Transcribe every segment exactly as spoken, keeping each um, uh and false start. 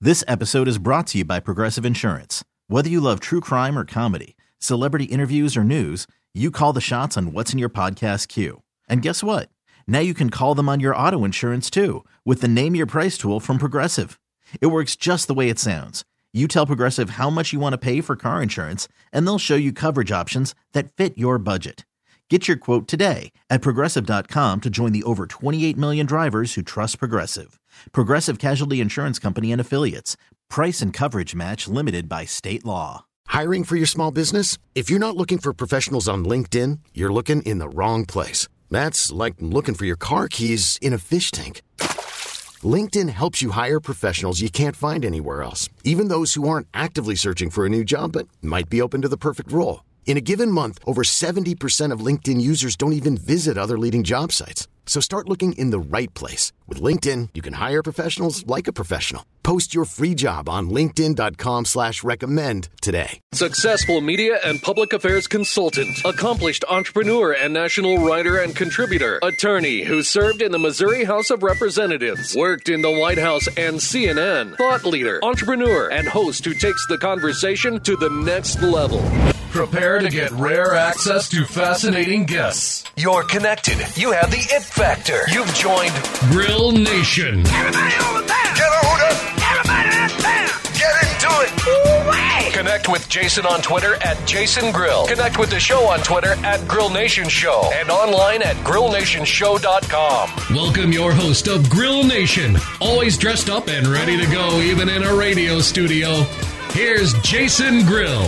This episode is brought to you by Progressive Insurance. Whether you love true crime or comedy, celebrity interviews or news, you call the shots on what's in your podcast queue. And guess what? Now you can call them on your auto insurance too with the Name Your Price tool from Progressive. It works just the way it sounds. You tell Progressive how much you want to pay for car insurance, and they'll show you coverage options that fit your budget. Get your quote today at Progressive dot com to join the over twenty-eight million drivers who trust Progressive. Progressive Casualty Insurance Company and Affiliates. Price and coverage match limited by state law. Hiring for your small business? If you're not looking for professionals on LinkedIn, you're looking in the wrong place. That's like looking for your car keys in a fish tank. LinkedIn helps you hire professionals you can't find anywhere else, even those who aren't actively searching for a new job but might be open to the perfect role. In a given month, over seventy percent of LinkedIn users don't even visit other leading job sites. So start looking in the right place. With LinkedIn, you can hire professionals like a professional. Post your free job on linkedin dot com slash recommend today. Successful media and public affairs consultant, accomplished entrepreneur and national writer and contributor, attorney who served in the Missouri House of Representatives, worked in the White House and C N N, thought leader, entrepreneur, and host who takes the conversation to the next level. Prepare to get rare access to fascinating guests. You're connected. You have the it factor. You've joined Grill Nation. Everybody over there. Get on up. Everybody out there. Get into it. Ooh-wee. Connect with Jason on Twitter at Jason Grill. Connect with the show on Twitter at Grill Nation Show and online at grill nation show dot com. Welcome your host of Grill Nation, always dressed up and ready to go even in a radio studio. Here's Jason Grill.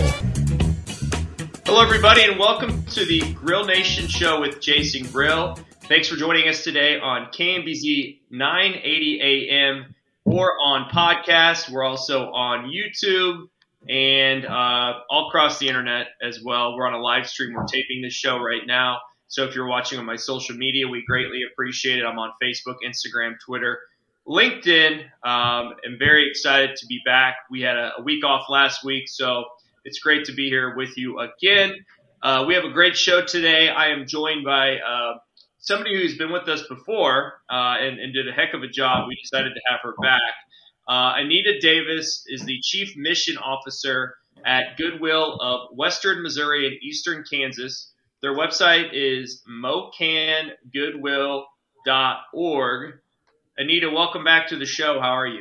Hello, everybody, and welcome to the Grill Nation Show with Jason Grill. Thanks for joining us today on K M B Z nine eighty A M or on podcast. We're also on YouTube and uh, all across the internet as well. We're on a live stream. We're taping this show right now. So if you're watching on my social media, we greatly appreciate it. I'm on Facebook, Instagram, Twitter, LinkedIn. Um, I'm very excited to be back. We had a, a week off last week, so it's great to be here with you again. Uh, we have a great show today. I am joined by uh, somebody who's been with us before uh, and, and did a heck of a job. We decided to have her back. Uh, Anita Davis is the Chief Mission Officer at Goodwill of Western Missouri and Eastern Kansas. Their website is mocan goodwill dot org. Anita, welcome back to the show. How are you?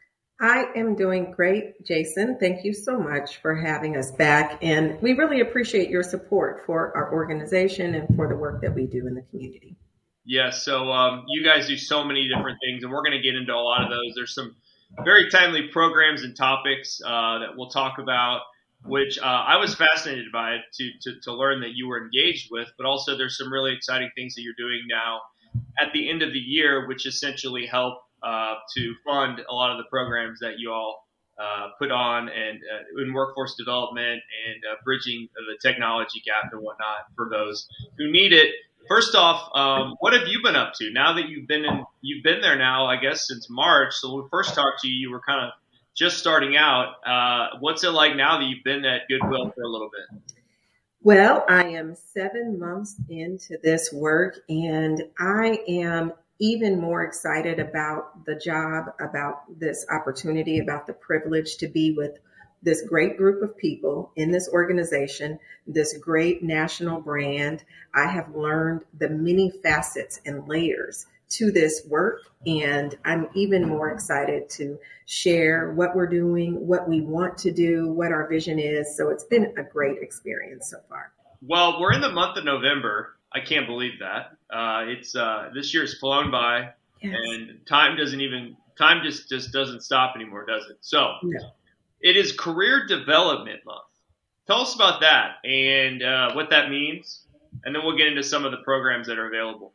I am doing great, Jason. Thank you so much for having us back. And we really appreciate your support for our organization and for the work that we do in the community. Yes, so um, you guys do so many different things, and we're going to get into a lot of those. There's some very timely programs and topics uh, that we'll talk about, which uh, I was fascinated by it to, to, to learn that you were engaged with, but also there's some really exciting things that you're doing now at the end of the year, which essentially help Uh, to fund a lot of the programs that you all uh, put on and uh, in workforce development and uh, bridging the technology gap and whatnot for those who need it. First off, um, what have you been up to now that you've been in? You've been there now, I guess, since March. So when we first talked to you, you were kind of just starting out. Uh, what's it like now that you've been at Goodwill for a little bit? Well, I am seven months into this work, and I am even more excited about the job, about this opportunity, about the privilege to be with this great group of people in this organization, this great national brand. I have learned the many facets and layers to this work, and I'm even more excited to share what we're doing, what we want to do, what our vision is. So it's been a great experience so far. Well, we're in the month of November. I can't believe that. Uh, it's uh, this year's flown by, yes. And time doesn't even time just, just doesn't stop anymore, does it? So no. It is Career Development Month. Tell us about that and uh, what that means, and then we'll get into some of the programs that are available.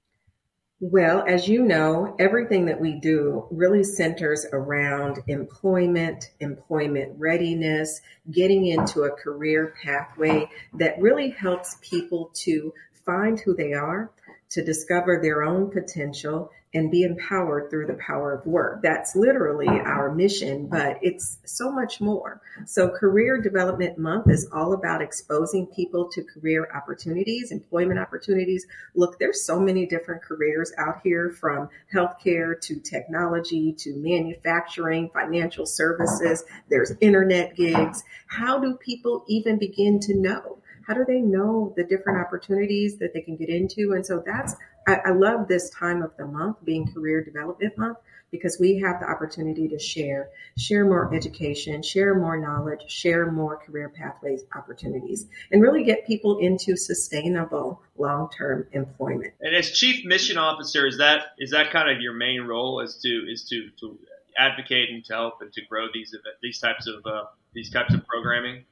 Well, as you know, everything that we do really centers around employment, employment readiness, getting into a career pathway that really helps people to find who they are, to discover their own potential, and be empowered through the power of work. That's literally our mission, but it's so much more. So Career Development Month is all about exposing people to career opportunities, employment opportunities. Look, there's so many different careers out here, from healthcare to technology to manufacturing, financial services. There's internet gigs. How do people even begin to know? How do they know the different opportunities that they can get into? And so that's, I, I love this time of the month being Career Development Month, because we have the opportunity to share, share more education, share more knowledge, share more career pathways opportunities, and really get people into sustainable long-term employment. And as Chief Mission Officer, is that is that kind of your main role, is to is to, to advocate and to help and to grow these these types of uh, these types of programming?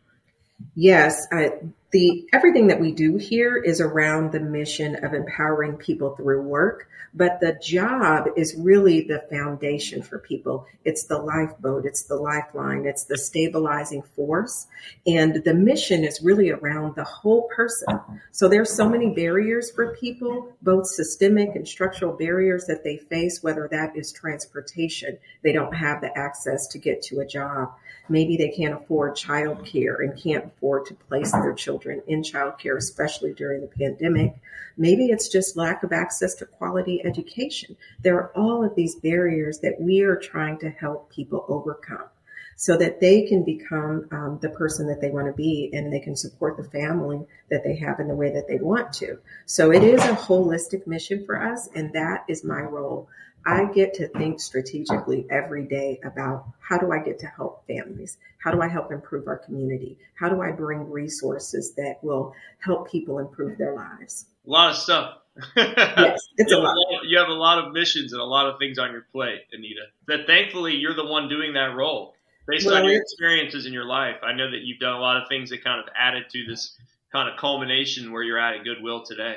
Yes, I, the everything that we do here is around the mission of empowering people through work, but the job is really the foundation for people. It's the lifeboat, it's the lifeline, it's the stabilizing force, and the mission is really around the whole person. So there's so many barriers for people, both systemic and structural barriers that they face, whether that is transportation. They don't have the access to get to a job. Maybe they can't afford childcare and can't afford to place their children in childcare, especially during the pandemic. Maybe it's just lack of access to quality education. There are all of these barriers that we are trying to help people overcome so that they can become um, the person that they want to be, and they can support the family that they have in the way that they want to. So it is a holistic mission for us, and that is my role. I get to think strategically every day about, how do I get to help families? How do I help improve our community? How do I bring resources that will help people improve their lives? A lot of stuff. Yes, it's you a lot. lot. You have a lot of missions and a lot of things on your plate, Anita. That thankfully you're the one doing that role. Based well, on your experiences in your life, I know that you've done a lot of things that kind of added to this kind of culmination where you're at at Goodwill today.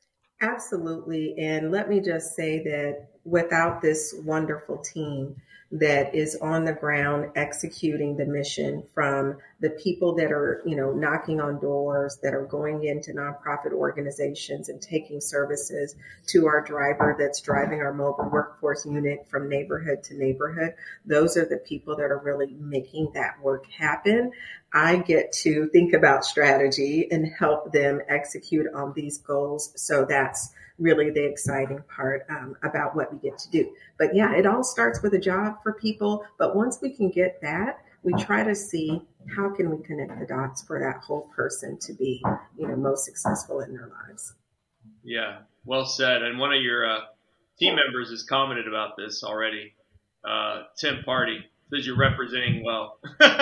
Absolutely. And let me just say that without this wonderful team that is on the ground executing the mission, from the people that are, you know, knocking on doors, that are going into nonprofit organizations and taking services, to our driver that's driving our mobile workforce unit from neighborhood to neighborhood. Those are the people that are really making that work happen. I get to think about strategy and help them execute on these goals. So that's really the exciting part um, about what we get to do. But yeah, it all starts with a job for people. But once we can get that, we try to see how can we connect the dots for that whole person to be, you know, most successful in their lives. Yeah, well said. And one of your uh, team members has commented about this already. Uh, Tim Party says you're representing well.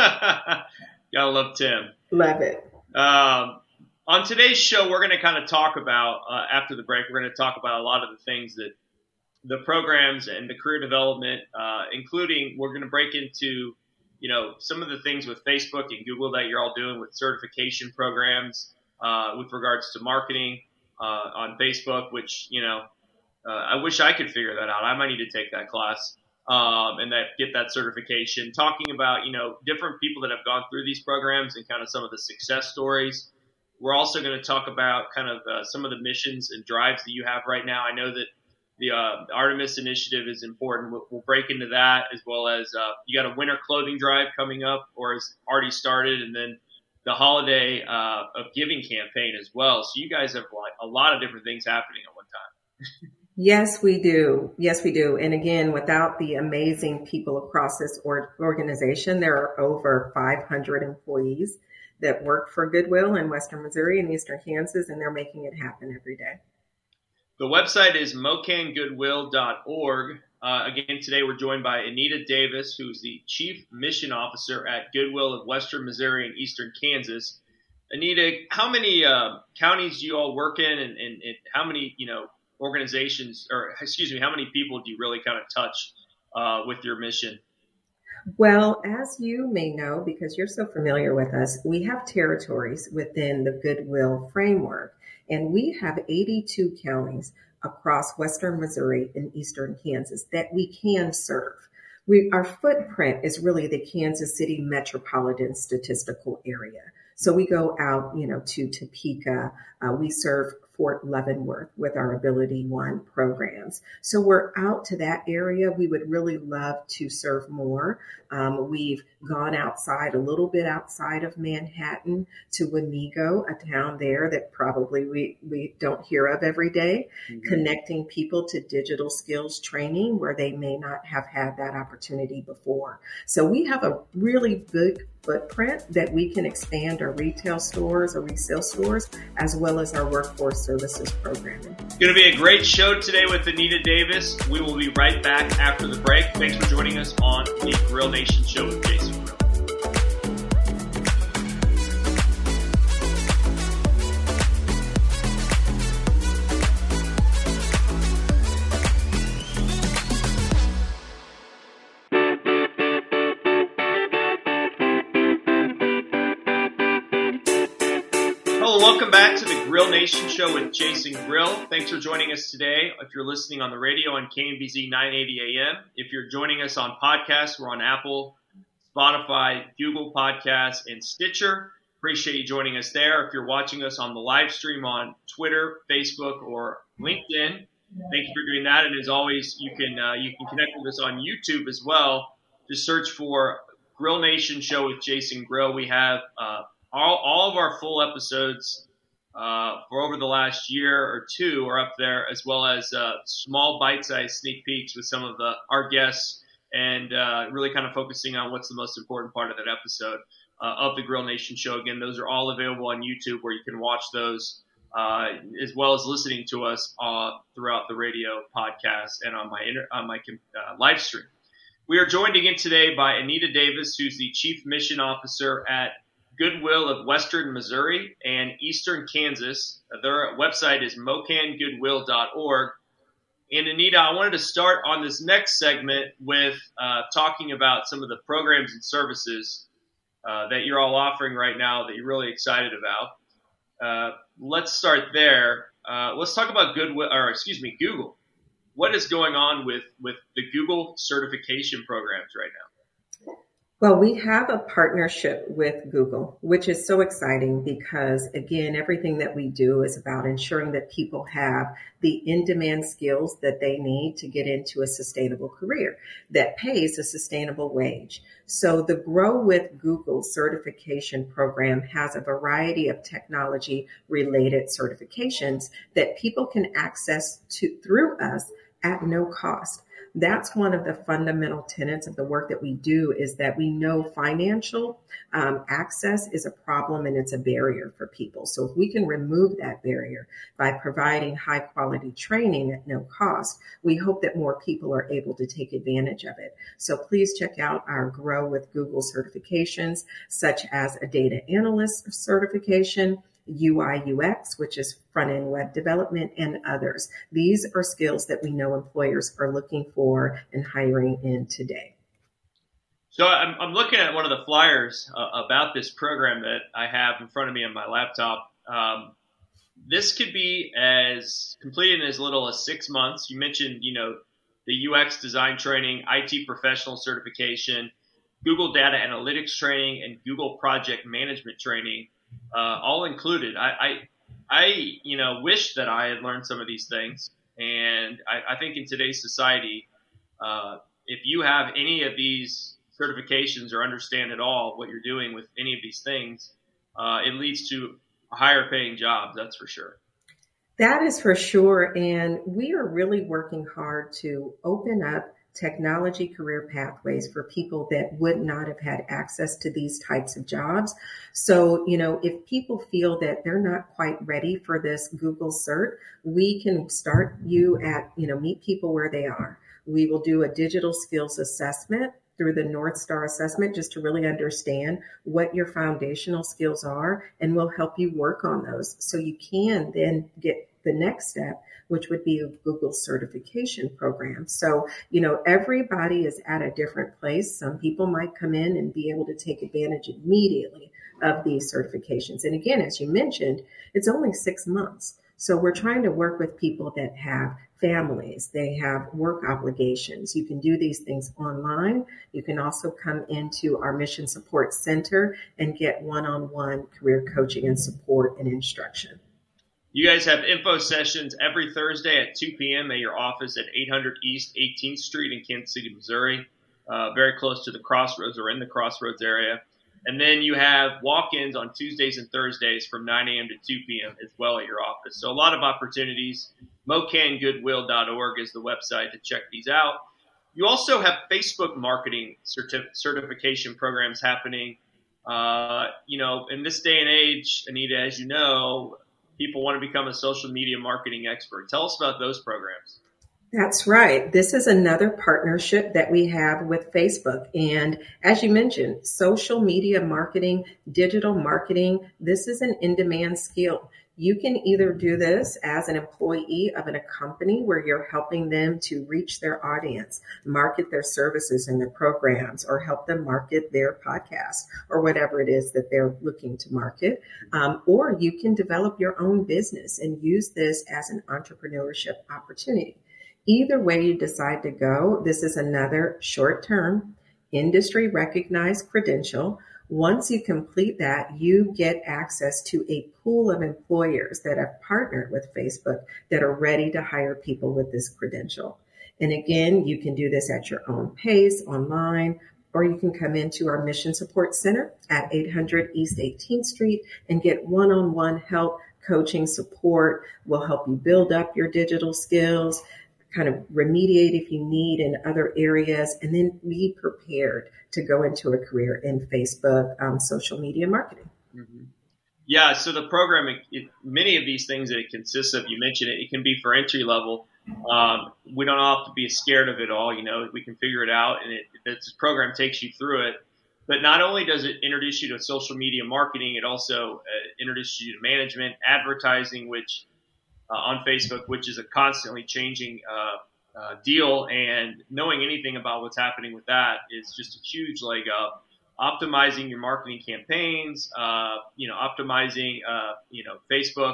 Gotta love Tim. Love it. Um, on today's show, we're going to kind of talk about, uh, after the break, we're going to talk about a lot of the things that the programs and the career development, uh, including we're going to break into, you know, some of the things with Facebook and Google that you're all doing with certification programs, uh, with regards to marketing, uh, on Facebook, which, you know, uh, I wish I could figure that out. I might need to take that class. Um, and that get that certification, talking about, you know, different people that have gone through these programs and kind of some of the success stories. We're also going to talk about kind of uh, some of the missions and drives that you have right now. I know that the uh, Artemis Initiative is important. We'll, we'll break into that, as well as uh, you got a winter clothing drive coming up, or has already started, and then the holiday uh, of giving campaign as well. So you guys have like a lot of different things happening at one time. Yes, we do. Yes, we do. And again, without the amazing people across this or- organization, there are over five hundred employees that work for Goodwill in Western Missouri and Eastern Kansas, and they're making it happen every day. The website is mocan goodwill dot org. Uh, again, today we're joined by Anita Davis, who's the Chief Mission Officer at Goodwill of Western Missouri and Eastern Kansas. Anita, how many uh, counties do you all work in, and, and, and how many, you know, organizations, or excuse me, how many people do you really kind of touch uh, with your mission? Well, as you may know, because you're so familiar with us, we have territories within the Goodwill framework, and we have eighty-two counties across Western Missouri and Eastern Kansas that we can serve. We, our footprint is really the Kansas City metropolitan statistical area. So we go out, you know, to Topeka. Uh, we serve Fort Leavenworth with our Ability One programs. So we're out to that area. We would really love to serve more. Um, we've gone outside, a little bit outside of Manhattan to Wamego, a town there that probably we, we don't hear of every day, mm-hmm. connecting people to digital skills training where they may not have had that opportunity before. So we have a really good footprint that we can expand our retail stores or resale stores, as well as our workforce services programming. It's going to be a great show today with Anita Davis. We will be right back after the break. Thanks for joining us on the Grill Nation Show with Jason Grill. Welcome back to the Grill Nation Show with Jason Grill. Thanks for joining us today. If you're listening on the radio on K M B Z nine eighty A M, if you're joining us on podcasts, we're on Apple, Spotify, Google Podcasts, and Stitcher. Appreciate you joining us there. If you're watching us on the live stream on Twitter, Facebook, or LinkedIn, thank you for doing that. And as always, you can uh, you can connect with us on YouTube as well. Just search for Grill Nation Show with Jason Grill. We have uh, all all of our full episodes uh, for over the last year or two are up there, as well as uh, small bite-sized sneak peeks with some of the our guests, and uh, really kind of focusing on what's the most important part of that episode uh, of the Grill Nation Show. Again, those are all available on YouTube where you can watch those, uh, as well as listening to us uh, throughout the radio podcast and on my inter- on my uh, live stream. We are joined again today by Anita Davis, who's the Chief Mission Officer at Goodwill of Western Missouri and Eastern Kansas. Their website is mocan goodwill dot org. And Anita, I wanted to start on this next segment with uh, talking about some of the programs and services uh, that you're all offering right now that you're really excited about. Uh, let's start there. Uh, let's talk about Goodwill, or excuse me, Google. What is going on with, with the Google certification programs right now? Well, we have a partnership with Google, which is so exciting because, again, everything that we do is about ensuring that people have the in-demand skills that they need to get into a sustainable career that pays a sustainable wage. So the Grow with Google certification program has a variety of technology-related certifications that people can access to through us at no cost. That's one of the fundamental tenets of the work that we do, is that we know financial um, access is a problem and it's a barrier for people. So if we can remove that barrier by providing high quality training at no cost, we hope that more people are able to take advantage of it. So please check out our Grow with Google certifications, such as a data analyst certification, U I U X, which is front-end web development, and others. These are skills that we know employers are looking for and hiring in today. So I'm, I'm looking at one of the flyers uh, about this program that I have in front of me on my laptop. Um, this could be as completed in as little as six months. You mentioned, you know, the U X design training, I T professional certification, Google data analytics training, and Google project management training. Uh, all included. I, I, I, you know, wish that I had learned some of these things. And I, I think in today's society, uh, if you have any of these certifications or understand at all what you're doing with any of these things, uh, it leads to higher paying jobs. That's for sure. That is for sure. And we are really working hard to open up technology career pathways for people that would not have had access to these types of jobs. So, you know, if people feel that they're not quite ready for this Google cert, we can start you at, you know, meet people where they are. We will do a digital skills assessment through the North Star assessment just to really understand what your foundational skills are, and we'll help you work on those so you can then get the next step, which would be a Google certification program. So, you know, everybody is at a different place. Some people might come in and be able to take advantage immediately of these certifications. And again, as you mentioned, it's only six months. So we're trying to work with people that have families, they have work obligations. You can do these things online. You can also come into our Mission Support Center and get one-on-one career coaching and support and instruction. You guys have info sessions every Thursday at two p.m. at your office at eight hundred East eighteenth Street in Kansas City, Missouri, uh, very close to the Crossroads or in the Crossroads area. And then you have walk-ins on Tuesdays and Thursdays from nine a.m. to two p.m. as well at your office. So a lot of opportunies. mocan goodwill dot org is the website to check these out. You also have Facebook marketing certif- certification programs happening. Uh, you know, in this day and age, Anita, as you know, people want to become a social media marketing expert. Tell us about those programs. That's right. This is another partnership that we have with Facebook. And as you mentioned, social media marketing, digital marketing, this is an in-demand skill. You can either do this as an employee of a company where you're helping them to reach their audience, market their services and their programs, or help them market their podcast or whatever it is that they're looking to market. Um, or you can develop your own business and use this as an entrepreneurship opportunity. Either way you decide to go, this is another short-term, industry-recognized credential. Once you complete that, you get access to a pool of employers that have partnered with Facebook that are ready to hire people with this credential. And again, you can do this at your own pace online, or you can come into our Mission Support Center at eight hundred East eighteenth Street and get one-on-one help, coaching, support. We'll help you build up your digital skills, kind of remediate if you need in other areas, and then be prepared to go into a career in Facebook um, social media marketing. Mm-hmm. Yeah, so the program, it, it, many of these things that it consists of, you mentioned it, it can be for entry level. Um, we don't have to be scared of it all, you know, we can figure it out, and it, this program takes you through it. But not only does it introduce you to social media marketing, it also uh, introduces you to management, advertising, which Uh, on Facebook, which is a constantly changing uh, uh, deal, and knowing anything about what's happening with that is just a huge leg up. Optimizing your marketing campaigns, uh, you know, optimizing, uh, you know, Facebook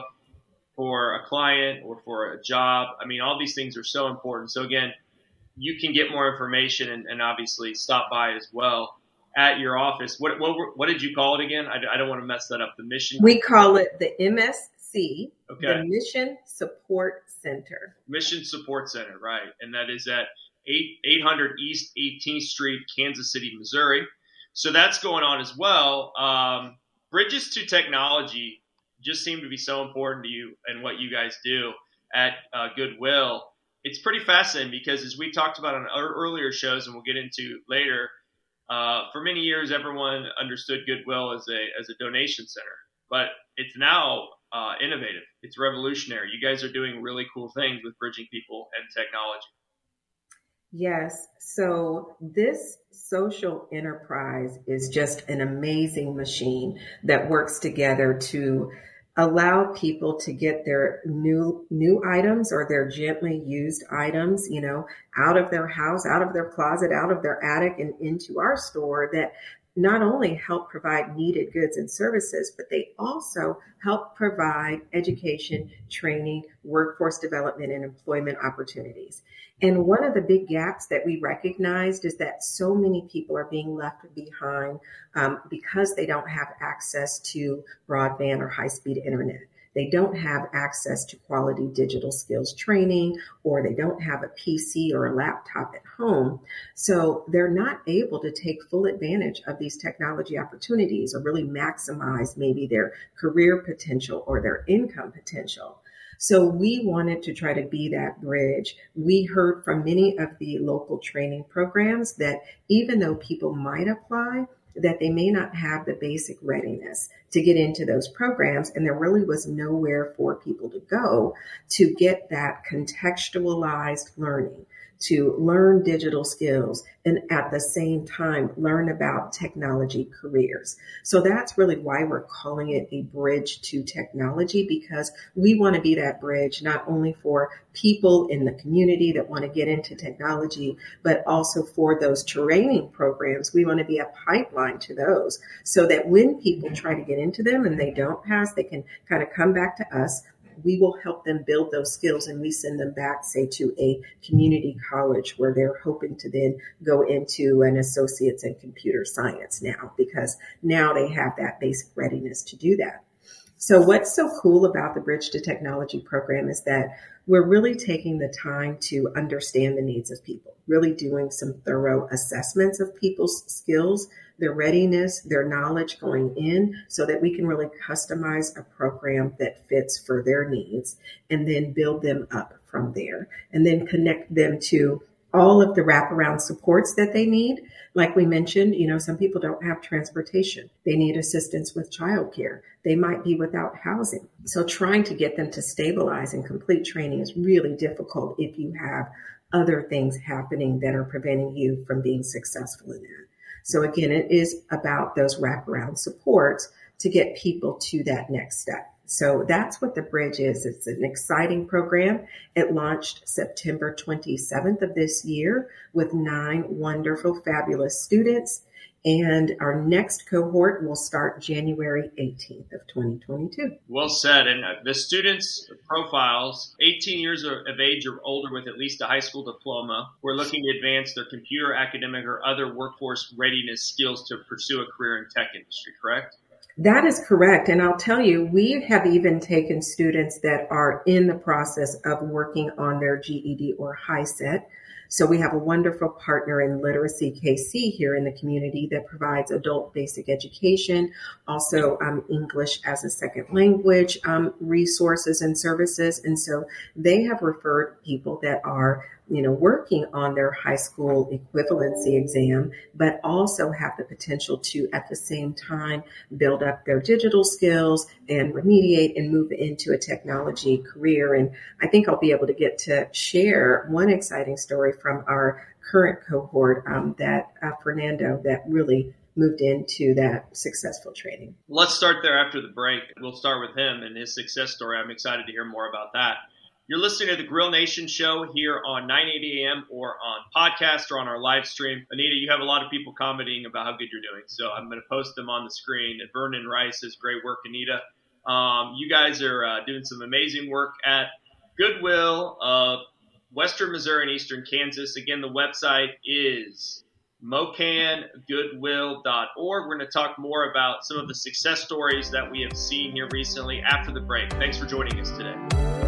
for a client or for a job. I mean, all these things are so important. So again, you can get more information and, and obviously stop by as well at your office. What what what did you call it again? I, I don't want to mess that up. The mission. We call it the M S C, okay. The Mission Support Center. Mission Support Center, right. And that is at eight hundred East eighteenth Street, Kansas City, Missouri. So that's going on as well. Um, bridges to technology just seem to be so important to you and what you guys do at uh, Goodwill. It's pretty fascinating because as we talked about on our earlier shows, and we'll get into later, uh, for many years, everyone understood Goodwill as a as a donation center, but it's now uh, innovative. It's revolutionary. You guys are doing really cool things with bridging people and technology. Yes. So this social enterprise is just an amazing machine that works together to allow people to get their new new items or their gently used items, you know, out of their house, out of their closet, out of their attic and into our store that not only help provide needed goods and services, but they also help provide education, training, workforce development, and employment opportunities. And one of the big gaps that we recognized is that so many people are being left behind um, because they don't have access to broadband or high-speed internet. They don't have access to quality digital skills training, or they don't have a P C or a laptop at home. So they're not able to take full advantage of these technology opportunities or really maximize maybe their career potential or their income potential. So we wanted to try to be that bridge. We heard from many of the local training programs that even though people might apply, that they may not have the basic readiness to get into those programs. And there really was nowhere for people to go to get that contextualized learning, to learn digital skills, and at the same time, learn about technology careers. So that's really why we're calling it a bridge to technology, because we want to be that bridge, not only for people in the community that want to get into technology, but also for those training programs. We want to be a pipeline to those so that when people try to get into them and they don't pass, they can kind of come back to us. We will help them build those skills, and we send them back, say, to a community college where they're hoping to then go into an associate's in computer science now, because now they have that basic readiness to do that. So what's so cool about the Bridge to Technology program is that we're really taking the time to understand the needs of people, really doing some thorough assessments of people's skills, their readiness, their knowledge going in, so that we can really customize a program that fits for their needs and then build them up from there and then connect them to all of the wraparound supports that they need. Like we mentioned, you know, some people don't have transportation. They need assistance with childcare. They might be without housing. So trying to get them to stabilize and complete training is really difficult if you have other things happening that are preventing you from being successful in that. So again, it is about those wraparound supports to get people to that next step. So that's what the Bridge is. It's an exciting program. It launched September twenty-seventh of this year with nine wonderful, fabulous students. And our next cohort will start January eighteenth of twenty twenty-two. Well said. And the students' profiles, eighteen years of age or older with at least a high school diploma, who are looking to advance their computer, academic, or other workforce readiness skills to pursue a career in tech industry, correct? That is correct. And I'll tell you, we have even taken students that are in the process of working on their G E D or HiSET. So we have a wonderful partner in Literacy K C here in the community that provides adult basic education, also um, English as a second language um, resources and services. And so they have referred people that are, you know, working on their high school equivalency exam, but also have the potential to, at the same time, build up their digital skills and remediate and move into a technology career. And I think I'll be able to get to share one exciting story from our current cohort um, that uh, Fernando that really moved into that successful training. Let's start there after the break. We'll start with him and his success story. I'm excited to hear more about that. You're listening to the Grill Nation show here on nine eighty a.m. or on podcast or on our live stream. Anita, you have a lot of people commenting about how good you're doing, so I'm going to post them on the screen. And Vernon Rice says, great work, Anita. Um, you guys are uh, doing some amazing work at Goodwill of Western Missouri and Eastern Kansas. Again, the website is mocan goodwill dot org. We're going to talk more about some of the success stories that we have seen here recently after the break. Thanks for joining us today.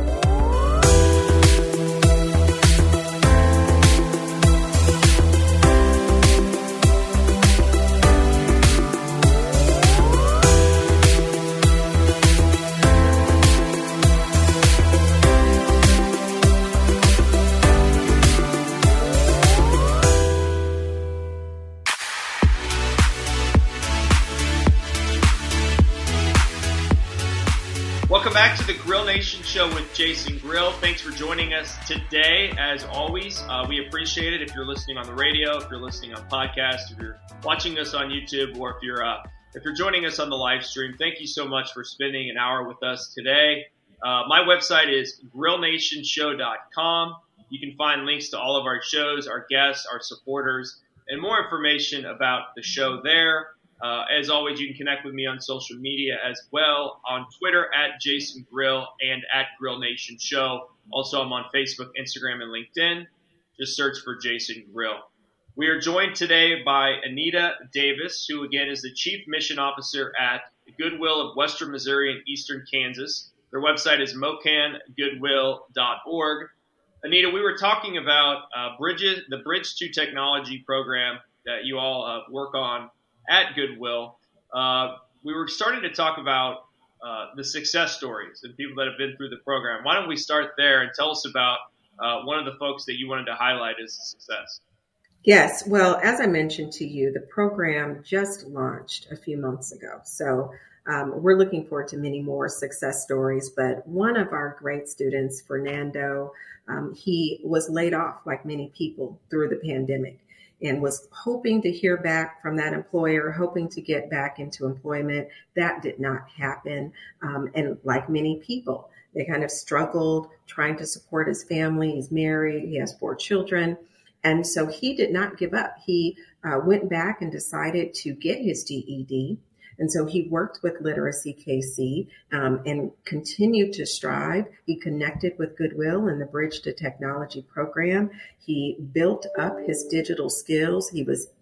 Welcome back to the Grill Nation show with Jason Grill. Thanks for joining us today. As always, uh, we appreciate it. If you're listening on the radio, if you're listening on podcast, if you're watching us on YouTube, or if you're uh, if you're joining us on the live stream, thank you so much for spending an hour with us today. Uh, my website is grill nation show dot com. You can find links to all of our shows, our guests, our supporters, and more information about the show there. Uh, as always, you can connect with me on social media as well, on Twitter at Jason Grill and at Grill Nation Show. Also, I'm on Facebook, Instagram, and LinkedIn. Just search for Jason Grill. We are joined today by Anita Davis, who again is the Chief Mission Officer at Goodwill of Western Missouri and Eastern Kansas. Their website is mocan goodwill dot org. Anita, we were talking about uh, Bridges, the Bridge to Technology program that you all uh, work on at Goodwill. Uh, we were starting to talk about uh, the success stories and people that have been through the program. Why don't we start there and tell us about uh, one of the folks that you wanted to highlight as a success? Yes. Well, as I mentioned to you, the program just launched a few months ago. So um, we're looking forward to many more success stories. But one of our great students, Fernando, um, he was laid off like many people through the pandemic, and was hoping to hear back from that employer, hoping to get back into employment. That did not happen. Um, and like many people, they kind of struggled trying to support his family. He's married. He has four children. And so he did not give up. He uh, went back and decided to get his G E D. And so he worked with Literacy K C um, and continued to strive. He connected with Goodwill and the Bridge to Technology program. He built up his digital skills. He was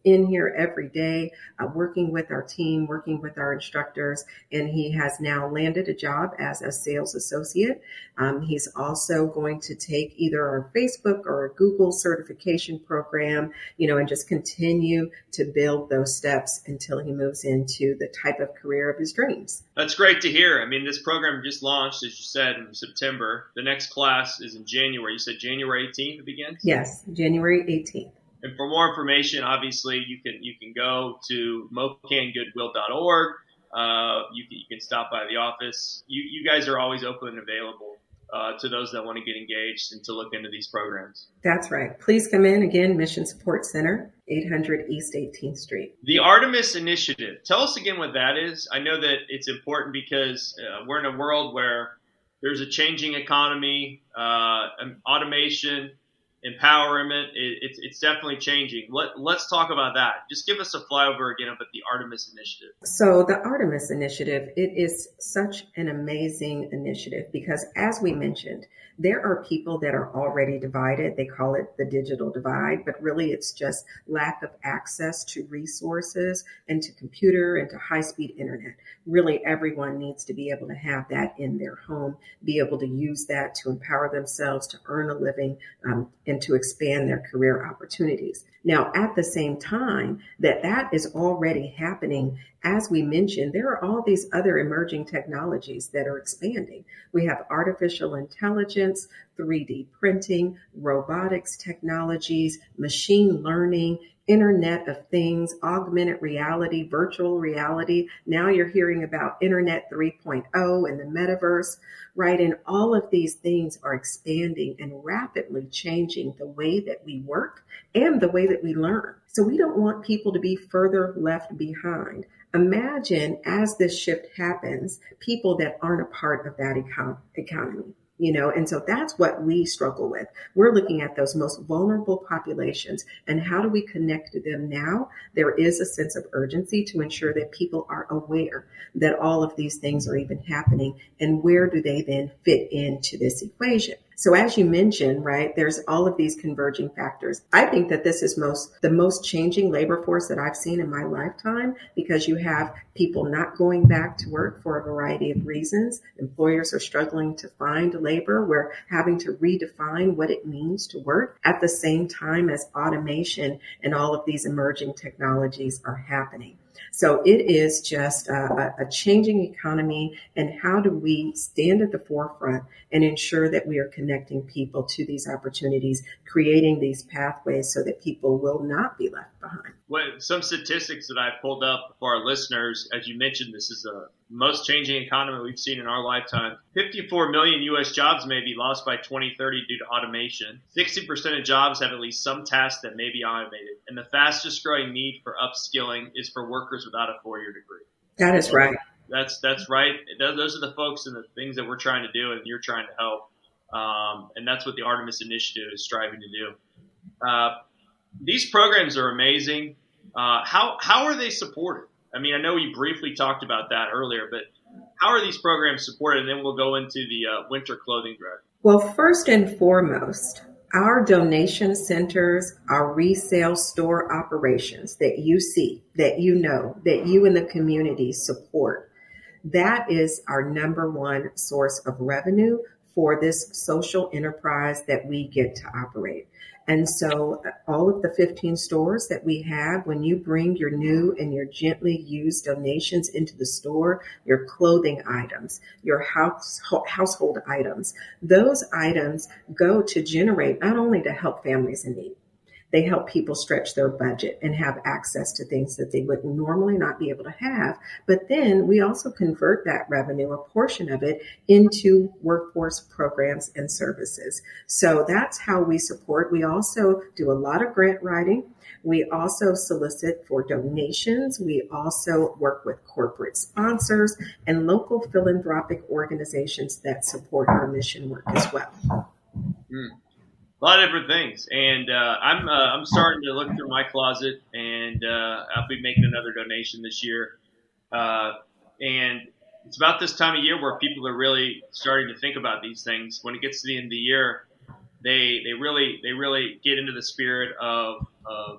in here every day, uh, working with our team, working with our instructors, and he has now landed a job as a sales associate. Um, he's also going to take either our Facebook or a Google certification program, you know, and just continue to build those steps until he moves into the type of career of his dreams. That's great to hear. I mean, this program just launched, as you said, in September. The next class is in January. You said January eighteenth it begins? Yes, January eighteenth. And for more information, obviously, you can you can go to mocan goodwill dot org. Uh, you, can, you can stop by the office. You, you guys are always open and available uh, to those that want to get engaged and to look into these programs. That's right. Please come in. Again, Mission Support Center, eight hundred East eighteenth Street. The Artemis Initiative. Tell us again what that is. I know that it's important because uh, we're in a world where there's a changing economy, uh, automation, empowerment. It, it's, it's definitely changing. Let, let's talk about that. Just give us a flyover again of the Artemis Initiative. So the Artemis Initiative, it is such an amazing initiative because, as we mentioned, there are people that are already divided. They call it the digital divide, but really it's just lack of access to resources and to computer and to high-speed internet. Really, everyone needs to be able to have that in their home, be able to use that to empower themselves, to earn a living, um, and to expand their career opportunities. Now, at the same time that that is already happening, as we mentioned, there are all these other emerging technologies that are expanding. We have artificial intelligence, three D printing, robotics technologies, machine learning, Internet of Things, augmented reality, virtual reality. Now you're hearing about Internet three point oh and the metaverse, right? And all of these things are expanding and rapidly changing the way that we work and the way that we learn. So we don't want people to be further left behind. Imagine as this shift happens, people that aren't a part of that econ- economy. You know, and so that's what we struggle with. We're looking at those most vulnerable populations and how do we connect to them now? There is a sense of urgency to ensure that people are aware that all of these things are even happening, and where do they then fit into this equation? So as you mentioned, right, there's all of these converging factors. I think that this is most the most changing labor force that I've seen in my lifetime, because you have people not going back to work for a variety of reasons. Employers are struggling to find labor. We're having to redefine what it means to work at the same time as automation and all of these emerging technologies are happening. So it is just a, a changing economy, and how do we stand at the forefront and ensure that we are connecting people to these opportunities, creating these pathways so that people will not be left behind. Well, some statistics that I pulled up for our listeners, as you mentioned, this is the most changing economy we've seen in our lifetime. fifty-four million U S jobs may be lost by twenty thirty due to automation. sixty percent of jobs have at least some tasks that may be automated. And the fastest growing need for upskilling is for workers without a four-year degree. That is right. That's that's right. Those are the folks and the things that we're trying to do and you're trying to help. Um, and that's what the Artemis Initiative is striving to do. Uh, these programs are amazing. Uh, how how are they supported? I mean, I know you briefly talked about that earlier, but how are these programs supported? And then we'll go into the uh, winter clothing drive. Well, first and foremost, our donation centers, our resale store operations that you see, that you know, that you in the community support, that is our number one source of revenue for this social enterprise that we get to operate. And so all of the fifteen stores that we have, when you bring your new and your gently used donations into the store, your clothing items, your house, household items, those items go to generate not only to help families in need, they help people stretch their budget and have access to things that they would normally not be able to have. But then we also convert that revenue, a portion of it, into workforce programs and services. So that's how we support. We also do a lot of grant writing. We also solicit for donations. We also work with corporate sponsors and local philanthropic organizations that support our mission work as well. Mm. A lot of different things, and uh, I'm uh, I'm starting to look through my closet, and uh, I'll be making another donation this year. Uh, and it's about this time of year where people are really starting to think about these things. When it gets to the end of the year, they they really they really get into the spirit of of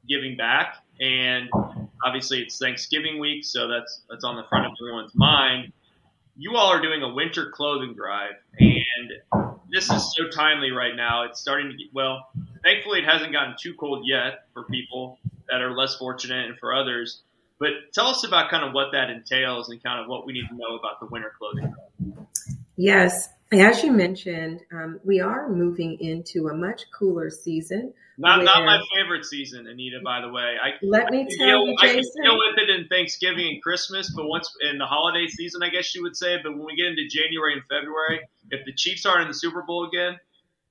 giving back. And obviously it's Thanksgiving week, so that's that's on the front of everyone's mind. You all are doing a winter clothing drive, and this is so timely right now. It's starting to get, well, thankfully it hasn't gotten too cold yet for people that are less fortunate and for others. But tell us about kind of what that entails and kind of what we need to know about the winter clothing drive. Yes. As you mentioned, um, we are moving into a much cooler season. Not not my favorite season, Anita, by the way. I, let me I tell deal, you, I Jason. can deal with it in Thanksgiving and Christmas, but once in the holiday season, I guess you would say, but when we get into January and February, if the Chiefs aren't in the Super Bowl again,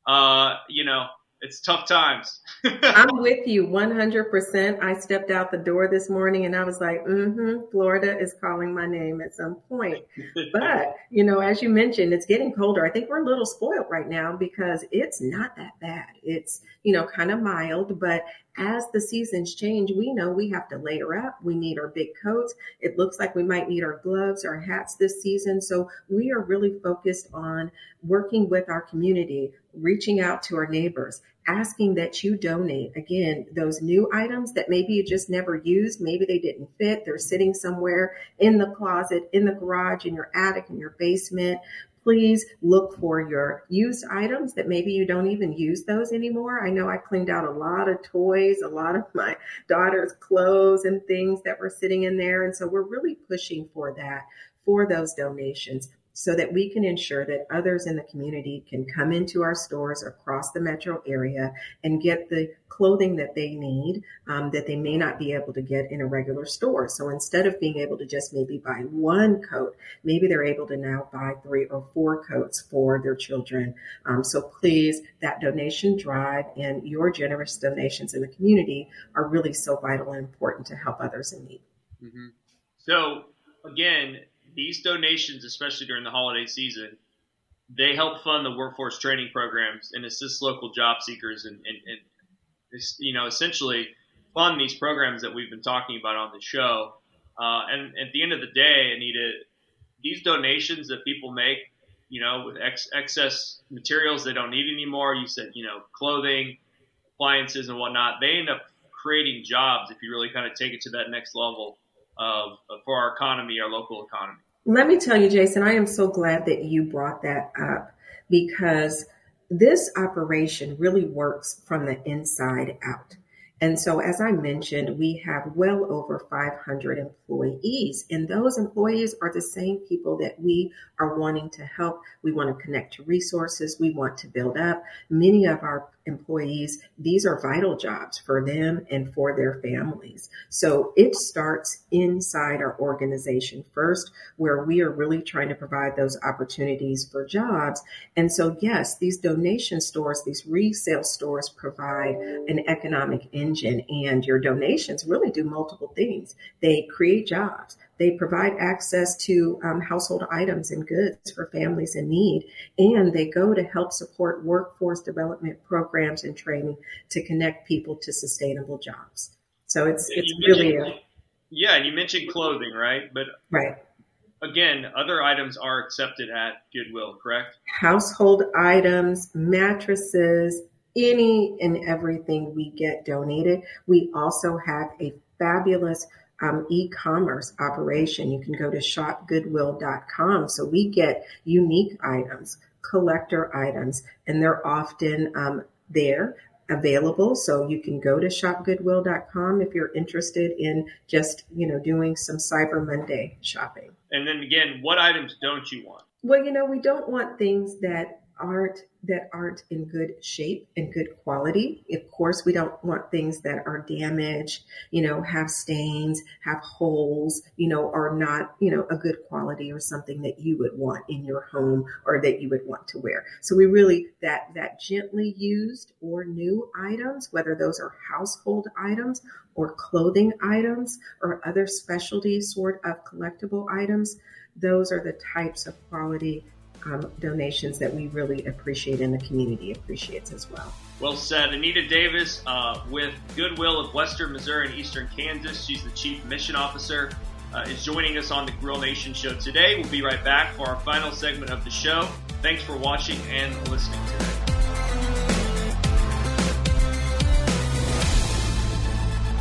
uh, you know, it's tough times. I'm with you one hundred percent. I stepped out the door this morning and I was like, mm-hmm, Florida is calling my name at some point. But, you know, as you mentioned, it's getting colder. I think we're a little spoiled right now because it's not that bad. It's, you know, kind of mild, but as the seasons change, we know we have to layer up. We need our big coats. It looks like we might need our gloves, our hats this season. So we are really focused on working with our community, reaching out to our neighbors, asking that you donate, again, those new items that maybe you just never used. Maybe they didn't fit. They're sitting somewhere in the closet, in the garage, in your attic, in your basement. Please look for your used items that maybe you don't even use those anymore. I know I cleaned out a lot of toys, a lot of my daughter's clothes and things that were sitting in there. And so we're really pushing for that, for those donations, so that we can ensure that others in the community can come into our stores across the metro area and get the clothing that they need, um, that they may not be able to get in a regular store. So instead of being able to just maybe buy one coat, maybe they're able to now buy three or four coats for their children. Um, so please, that donation drive and your generous donations in the community are really so vital and important to help others in need. Mm-hmm. So again, these donations, especially during the holiday season, they help fund the workforce training programs and assist local job seekers and, and, and you know, essentially fund these programs that we've been talking about on the show. Uh, and at the end of the day, Anita, these donations that people make, you know, with ex- excess materials they don't need anymore, you said, you know, clothing, appliances and whatnot, they end up creating jobs if you really kind of take it to that next level of, of for our economy, our local economy. Let me tell you, Jason, I am so glad that you brought that up because this operation really works from the inside out. And so, as I mentioned, we have well over five hundred employees, and those employees are the same people that we are wanting to help. We want to connect to resources. We want to build up. Many of our employees, these are vital jobs for them and for their families. So it starts inside our organization first, where we are really trying to provide those opportunities for jobs. And so, yes, these donation stores, these resale stores provide an economic engine, and your donations really do multiple things. They create jobs. They provide access to um, household items and goods for families in need, and they go to help support workforce development programs and training to connect people to sustainable jobs. So it's it's really a, yeah. And you mentioned clothing, right? But right. Again, other items are accepted at Goodwill, correct? Household items, mattresses, any and everything we get donated. We also have a fabulous Um, e-commerce operation. You can go to shop goodwill dot com. So we get unique items, collector items, and they're often um, there available. So you can go to shop goodwill dot com if you're interested in just, you know, doing some Cyber Monday shopping. And then again, what items don't you want? Well, you know, we don't want things that aren't that aren't in good shape and good quality. Of course, we don't want things that are damaged, you know, have stains, have holes, you know, are not, you know, a good quality or something that you would want in your home or that you would want to wear. So we really, that, that gently used or new items, whether those are household items or clothing items or other specialty sort of collectible items, those are the types of quality Um, donations that we really appreciate and the community appreciates as well. Well said. Anita Davis uh, with Goodwill of Western Missouri and Eastern Kansas. She's the Chief Mission Officer, uh, is joining us on the Grill Nation show today. We'll be right back for our final segment of the show. Thanks for watching and listening today.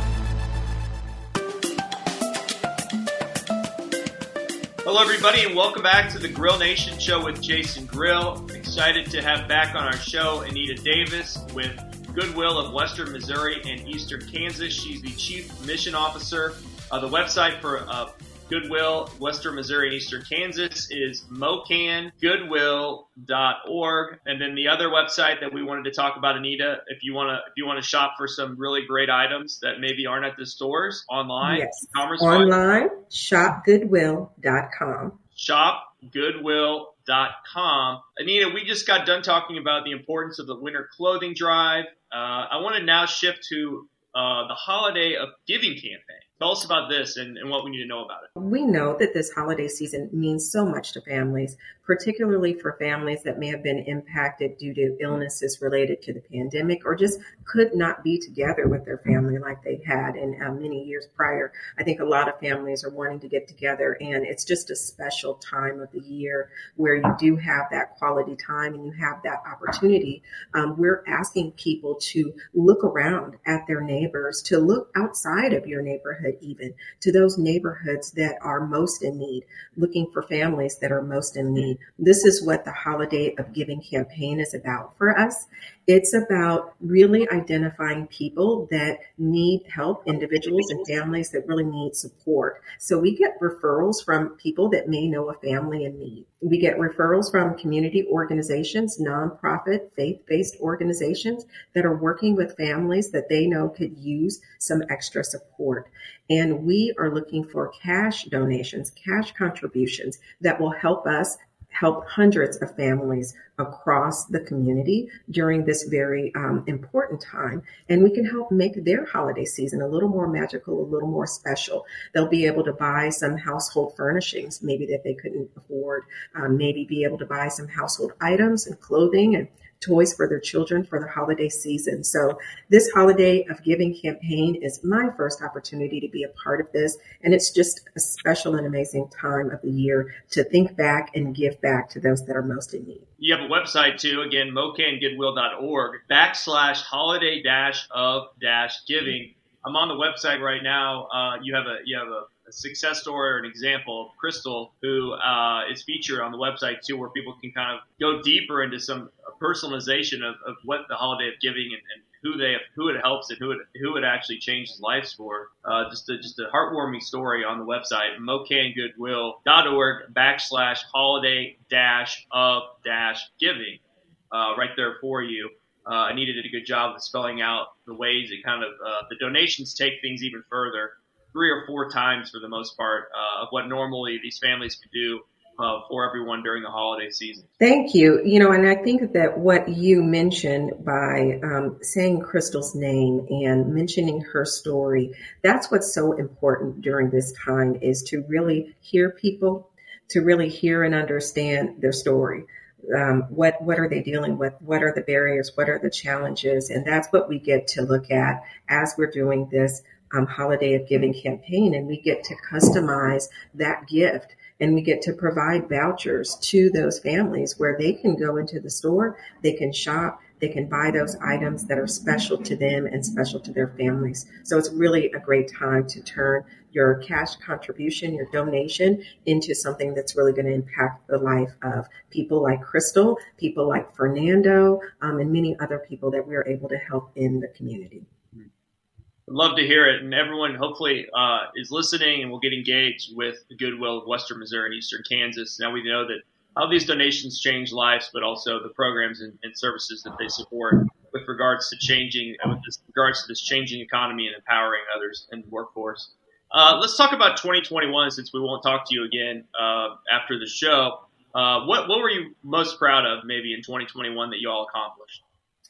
Hello, everybody, and welcome back to the Grill Nation Show with Jason Grill. Excited to have back on our show Anita Davis with Goodwill of Western Missouri and Eastern Kansas. She's the Chief Mission Officer. Uh, the website for uh, Goodwill, Western Missouri and Eastern Kansas is mocan goodwill dot org. And then the other website that we wanted to talk about, Anita, if you want to if you want to shop for some really great items that maybe aren't at the stores, online, yes. e-commerce online, shop goodwill dot com. shop goodwill dot com. Anita, we just got done talking about the importance of the winter clothing drive. Uh, I want to now shift to uh, the Holiday of Giving campaign. Tell us about this and, and what we need to know about it. We know that this holiday season means so much to families, particularly for families that may have been impacted due to illnesses related to the pandemic or just could not be together with their family like they had in uh, many years prior. I think a lot of families are wanting to get together, and it's just a special time of the year where you do have that quality time and you have that opportunity. Um, we're asking people to look around at their neighbors, to look outside of your neighborhood, even to those neighborhoods that are most in need, looking for families that are most in need. This is what the Holiday of Giving campaign is about for us. It's about really identifying people that need help, individuals and families that really need support. So we get referrals from people that may know a family in need. We get referrals from community organizations, nonprofit, faith-based organizations that are working with families that they know could use some extra support. And we are looking for cash donations, cash contributions that will help us help hundreds of families across the community during this very um, important time. And we can help make their holiday season a little more magical, a little more special. They'll be able to buy some household furnishings, maybe that they couldn't afford, um, maybe be able to buy some household items and clothing and toys for their children for the holiday season. So this Holiday of Giving campaign is my first opportunity to be a part of this. And it's just a special and amazing time of the year to think back and give back to those that are most in need. You have a website too, again, mocan goodwill dot org backslash holiday dash of dash giving. I'm on the website right now. Uh, you have a, you have a, a success story or an example of Crystal, who uh, is featured on the website too, where people can kind of go deeper into some personalization of, of what the Holiday of Giving and, and who they who it helps and who it who it actually changes lives for. Uh, just a just a heartwarming story on the website, mocan goodwill dot org backslash holiday dash of dash giving. Uh, right there for you. Uh, Anita did a good job of spelling out the ways it kind of uh, the donations take things even further, three or four times for the most part uh, of what normally these families could do uh, for everyone during the holiday season. Thank you. You know, and I think that what you mentioned by um, saying Crystal's name and mentioning her story, that's what's so important during this time, is to really hear people, to really hear and understand their story. Um, what what are they dealing with? What are the barriers? What are the challenges? And that's what we get to look at as we're doing this um, Holiday of Giving campaign. And we get to customize that gift, and we get to provide vouchers to those families where they can go into the store, they can shop, they can buy those items that are special to them and special to their families. So it's really a great time to turn your cash contribution, your donation, into something that's really going to impact the life of people like Crystal, people like Fernando, um, and many other people that we are able to help in the community. I'd love to hear it. And everyone hopefully uh, is listening and will get engaged with the Goodwill of Western Missouri and Eastern Kansas. Now we know that how these donations change lives, but also the programs and, and services that they support with regards to changing, with this, regards to this changing economy and empowering others in the workforce. Uh, let's talk about twenty twenty-one, since we won't talk to you again uh, after the show. Uh, what what were you most proud of maybe in twenty twenty-one that you all accomplished?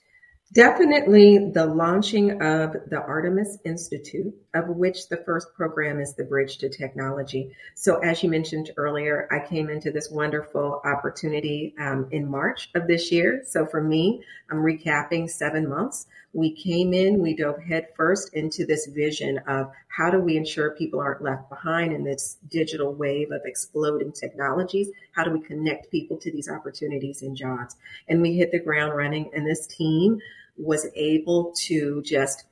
Definitely the launching of the Artemis Institute, of which the first program is the Bridge to Technology. So as you mentioned earlier, I came into this wonderful opportunity um, in March of this year. So for me, I'm recapping seven months. We came in, we dove headfirst into this vision of how do we ensure people aren't left behind in this digital wave of exploding technologies? How do we connect people to these opportunities and jobs? And we hit the ground running, and this team was able to just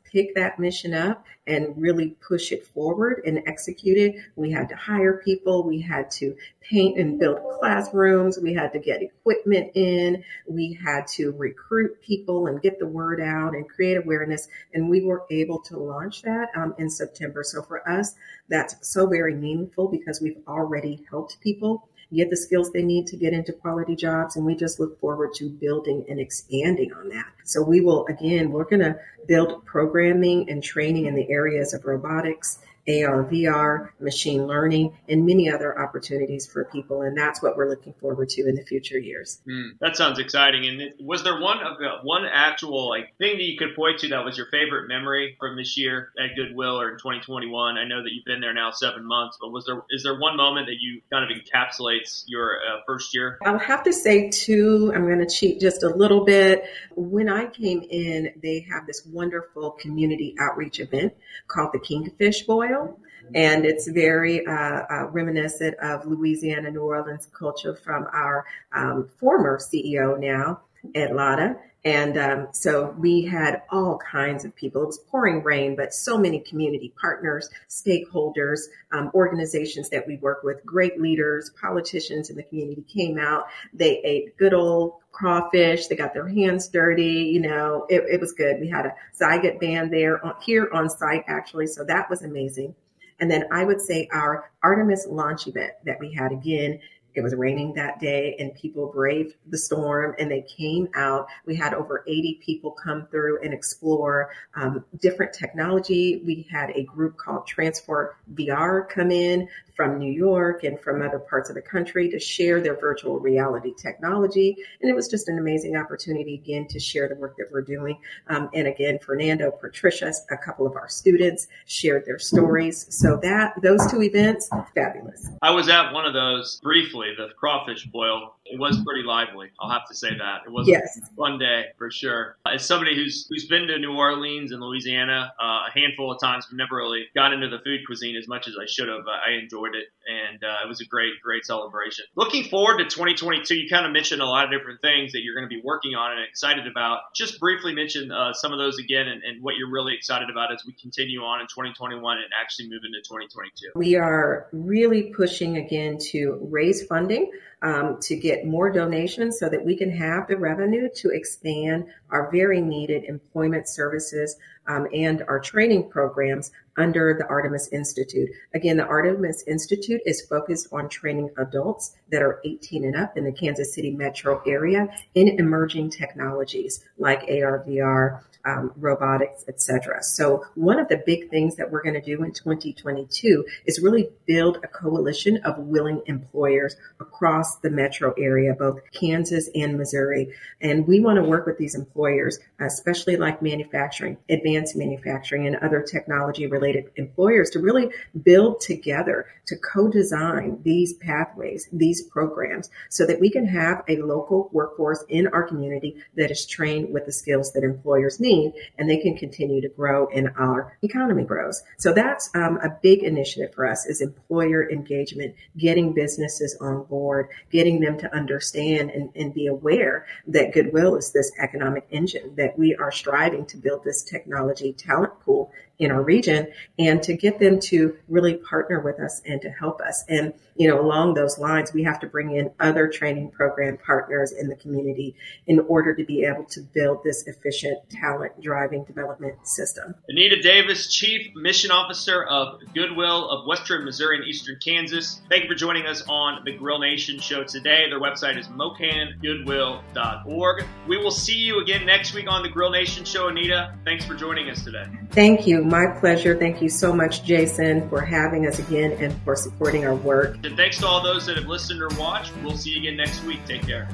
pick that mission up and really push it forward and execute it. We had to hire people. We had to paint and build classrooms. We had to get equipment in. We had to recruit people and get the word out and create awareness. And we were able to launch that um, in September. So for us, that's so very meaningful because we've already helped people get the skills they need to get into quality jobs. And we just look forward to building and expanding on that. So we will, again, we're going to build programming and training in the areas of robotics, A R, V R, machine learning, and many other opportunities for people. And that's what we're looking forward to in the future years. Mm, that sounds exciting. And it, was there one of the, one actual like thing that you could point to that was your favorite memory from this year at Goodwill or in twenty twenty-one? I know that you've been there now seven months, but was there is there one moment that you kind of encapsulates your uh, first year? I'll have to say two. I'm going to cheat just a little bit. When I came in, they have this wonderful community outreach event called the Kingfish Boil. And it's very uh, uh, reminiscent of Louisiana, New Orleans culture from our um, former C E O now, Ed Latta. And um, so we had all kinds of people. It was pouring rain, but so many community partners, stakeholders, um, organizations that we work with, great leaders, politicians in the community came out. They ate good old crawfish. They got their hands dirty. You know, it, it was good. We had a Zygot band there on, here on site, actually. So that was amazing. And then I would say our Artemis launch event that we had again. It was raining that day and people braved the storm and they came out. We had over eighty people come through and explore um, different technology. We had a group called Transfer V R come in from New York and from other parts of the country to share their virtual reality technology. And it was just an amazing opportunity, again, to share the work that we're doing. Um, and again, Fernando, Patricia, a couple of our students shared their stories. So that those two events, fabulous. I was at one of those briefly, the crawfish boil. It was pretty lively. I'll have to say that. It was yes. a fun day for sure. As somebody who's who's been to New Orleans and Louisiana uh, a handful of times, but never really got into the food cuisine as much as I should have. I enjoyed it, and uh, it was a great, great celebration. Looking forward to twenty twenty-two, you kind of mentioned a lot of different things that you're going to be working on and excited about. Just briefly mention uh, some of those again and, and what you're really excited about as we continue on in twenty twenty-one and actually move into twenty twenty-two. We are really pushing again to raise funding um, to get more donations so that we can have the revenue to expand our very needed employment services um, and our training programs under the Artemis Institute. Again, the Artemis Institute is focused on training adults that are eighteen and up in the Kansas City metro area in emerging technologies like A R, V R, um, robotics, et cetera. So one of the big things that we're going to do in twenty twenty-two is really build a coalition of willing employers across the metro area, both Kansas and Missouri. And we want to work with these employers, especially like manufacturing, advanced manufacturing, and other technology related employers to really build together to co-design these pathways, these programs, so that we can have a local workforce in our community that is trained with the skills that employers need, and they can continue to grow and our economy grows. So that's um, a big initiative for us is employer engagement, getting businesses on board, getting them to understand and, and be aware that Goodwill is this economic engine, that we are striving to build this technology talent pool in our region, and to get them to really partner with us and to help us. And, you know, along those lines, we have to bring in other training program partners in the community in order to be able to build this efficient talent driving development system. Anita Davis, Chief Mission Officer of Goodwill of Western Missouri and Eastern Kansas. Thank you for joining us on the Grill Nation show today. Their website is mocan goodwill dot org. We will see you again next week on the Grill Nation show. Anita, thanks for joining us today. Thank you. My pleasure. Thank you so much, Jason, for having us again and for supporting our work. And thanks to all those that have listened or watched. We'll see you again next week. Take care.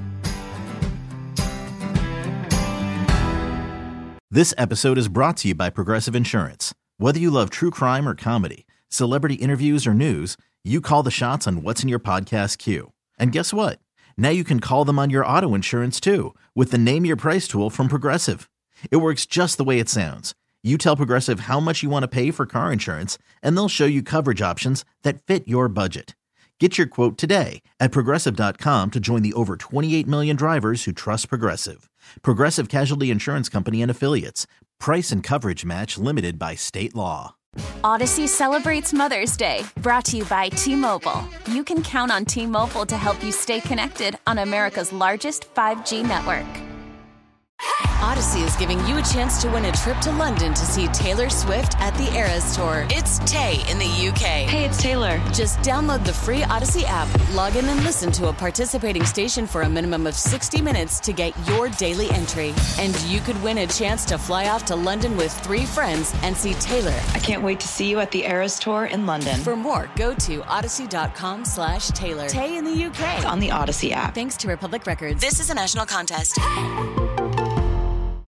This episode is brought to you by Progressive Insurance. Whether you love true crime or comedy, celebrity interviews or news, you call the shots on what's in your podcast queue. And guess what? Now you can call them on your auto insurance too with the Name Your Price tool from Progressive. It works just the way it sounds. You tell Progressive how much you want to pay for car insurance, and they'll show you coverage options that fit your budget. Get your quote today at Progressive dot com to join the over twenty-eight million drivers who trust Progressive. Progressive Casualty Insurance Company and Affiliates. Price and coverage match limited by state law. Odyssey celebrates Mother's Day, brought to you by T-Mobile. You can count on T-Mobile to help you stay connected on America's largest five G network. Odyssey is giving you a chance to win a trip to London to see Taylor Swift at the Eras Tour. It's Tay in the U K. Hey, it's Taylor. Just download the free Odyssey app, log in and listen to a participating station for a minimum of sixty minutes to get your daily entry. And you could win a chance to fly off to London with three friends and see Taylor. I can't wait to see you at the Eras Tour in London. For more, go to odyssey.com slash Taylor. Tay in the U K. It's on the Odyssey app. Thanks to Republic Records. This is a national contest.